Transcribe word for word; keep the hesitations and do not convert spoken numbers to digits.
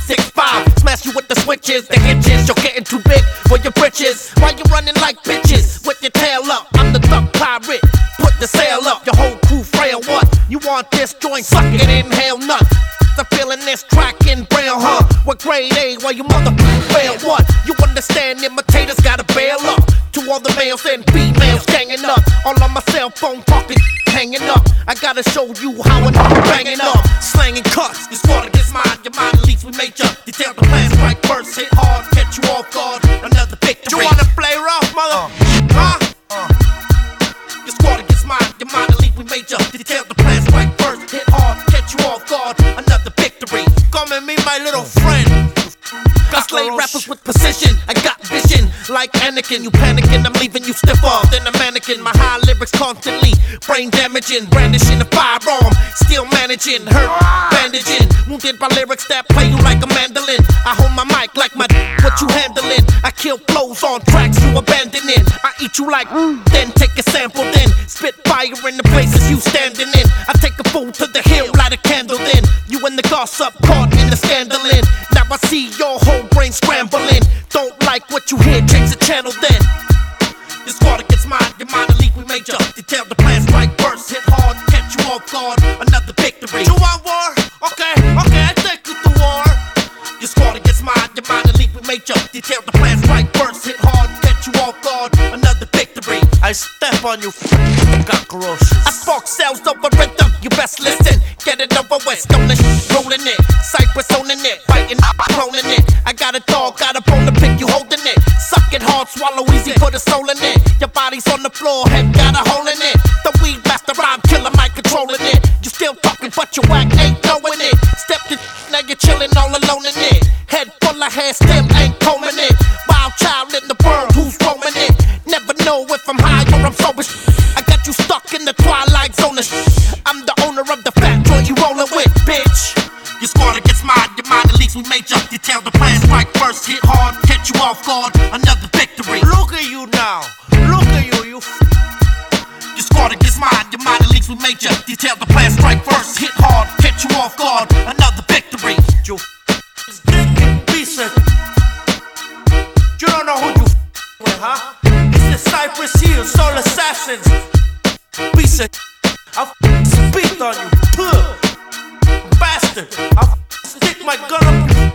six five. Smash you with the switches, the hitches. You're getting too big for your britches. Why you running like bitches with your tail up? I'm the duck pirate. Put the sail up, your whole crew frail. What? You want this joint? Suck it, inhale nut. I'm feeling this track in brown, huh? What grade A? While you motherfuckers fail? What? You understand? Imitators gotta bail up. To all the males and females ganging up. All on my cell phone talking, hanging up. I gotta show you how I'm banging up. Slanging cuts, your squad against mine. Your mind at least we made ya. Detail the plans right first, hit hard, catch you off guard. Another victory. You wanna play rough, mother? Uh, huh? Uh. Your squad against mine. Your mind at least we made ya. Detail the plans right first, hit hard, catch you off guard. Another victory. Come and meet my little friend. I slay rappers with precision, I got vision like Anakin. You panicking, I'm leaving you stiffer than a mannequin. My high lyrics constantly brain damaging, brandishing a firearm, still managing, hurt, bandaging, wounded by lyrics that play you like a mandolin. I hold my mic like my d- what you handling. I kill flows on tracks you abandoning. I eat you like then take a sample, then spit fire in the places you standing in. I take a fool to the hill, light a candle, then you and the gossip caught in the scandalin'. Now I see your whole brain scrambling. Don't like what you hear, change the channel then. Your squad against mine, your mind elite, we made ya. Detail the plans right first, hit hard, catch you off guard. Another victory. You want war? Okay, okay, I take you to war. Your squad against mine, your mind elite, we made ya. Detail the plans right first, hit hard, catch you off guard. Another victory. I step on you, cockroaches. I spark cells over rhythm, you best listen. Get it over with, stolen shit, rolling it. Cypress owning it, biting, cloning it. I got a dog, got a bone to pick, you holding it. Suck it hard, swallow easy, put a soul in it. Your body's on the floor, head got a hole in it. The weed master rhyme killer, mic controlling it. You still talking, but your whack ain't knowing it. Step to now you're chilling all alone in it. Head full of hair, still ain't combing it. Wild child in the world, who's roaming it? Never know if I'm high or I'm sober. I got you stuck in the twilight zone. I'm the owner of the fat joint you rolling with, bitch. Your squad against mine, your mind at least we made ya. Detail the plans right first, hit hard, catch you off guard. Another victory. Look at you now, look at you, you. Your squad against mine, your mind at least we made ya. Detail the plans right first, hit hard, catch you off guard. Another victory. You decent. You don't know who you with, huh? It's the Cypress Hill, Soul Assassins. Piece of I'll spit on you, puh, bastard. I'll stick my gun up your